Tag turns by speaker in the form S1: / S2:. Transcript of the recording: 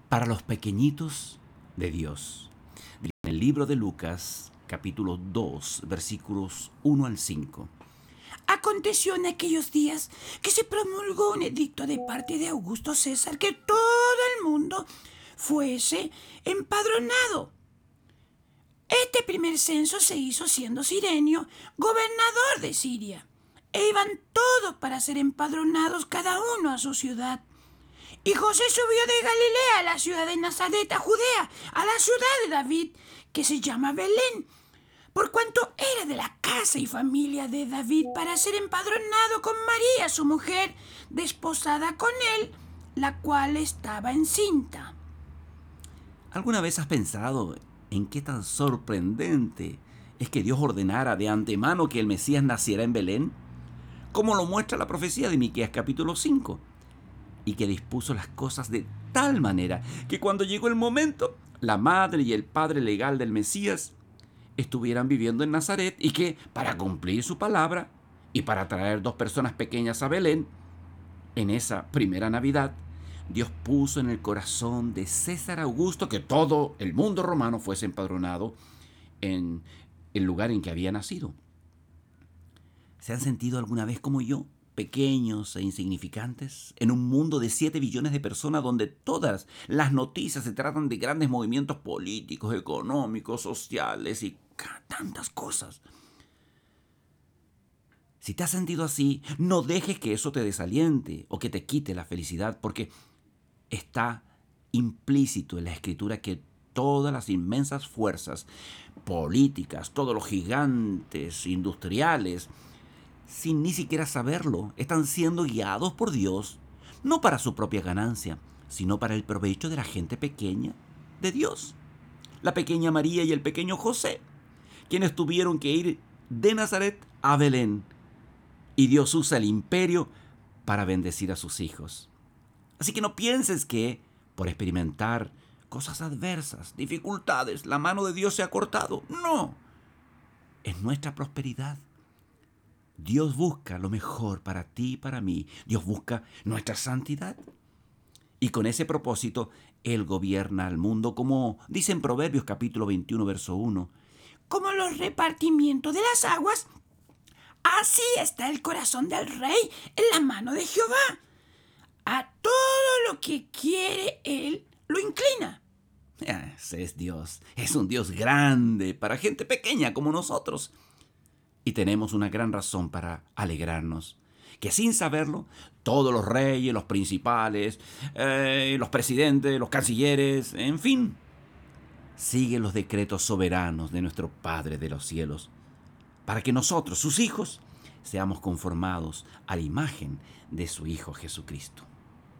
S1: para los pequeñitos de Dios. En el libro de Lucas, capítulo 2, versículos 1 al 5.
S2: Aconteció en aquellos días que se promulgó un edicto de parte de Augusto César que todo el mundo fuese empadronado. Este primer censo se hizo siendo Cirenio gobernador de Siria, e iban todos para ser empadronados cada uno a su ciudad. Y José subió de Galilea a la ciudad de Nazaret, a Judea, a la ciudad de David, que se llama Belén, por cuanto era de la casa y familia de David, para ser empadronado con María, su mujer, desposada con él, la cual estaba encinta.
S1: ¿Alguna vez has pensado en qué tan sorprendente es que Dios ordenara de antemano que el Mesías naciera en Belén? Como lo muestra la profecía de Miqueas capítulo 5. Y que dispuso las cosas de tal manera que cuando llegó el momento, la madre y el padre legal del Mesías estuvieran viviendo en Nazaret, y que, para cumplir su palabra y para traer 2 personas pequeñas a Belén, en esa primera Navidad, Dios puso en el corazón de César Augusto que todo el mundo romano fuese empadronado en el lugar en que había nacido. ¿Se han sentido alguna vez como yo, pequeños e insignificantes, en un mundo de 7 billones de personas donde todas las noticias se tratan de grandes movimientos políticos, económicos, sociales y tantas cosas? Si te has sentido así, no dejes que eso te desaliente o que te quite la felicidad, porque está implícito en la Escritura que todas las inmensas fuerzas políticas, todos los gigantes industriales, sin ni siquiera saberlo, están siendo guiados por Dios, no para su propia ganancia, sino para el provecho de la gente pequeña de Dios. La pequeña María y el pequeño José, quienes tuvieron que ir de Nazaret a Belén, y Dios usa el imperio para bendecir a sus hijos. Así que no pienses que, por experimentar cosas adversas, dificultades, la mano de Dios se ha cortado. No, es nuestra prosperidad. Dios busca lo mejor para ti y para mí. Dios busca nuestra santidad. Y con ese propósito, Él gobierna al mundo, como dice en Proverbios capítulo 21, verso 1.
S2: Como los repartimientos de las aguas, así está el corazón del rey en la mano de Jehová. A todo lo que quiere Él lo inclina.
S1: Ese es Dios. Es un Dios grande para gente pequeña como nosotros. Y tenemos una gran razón para alegrarnos. Que sin saberlo, todos los reyes, los principales, los presidentes, los cancilleres, en fin, siguen los decretos soberanos de nuestro Padre de los cielos, para que nosotros, sus hijos, seamos conformados a la imagen de su Hijo Jesucristo.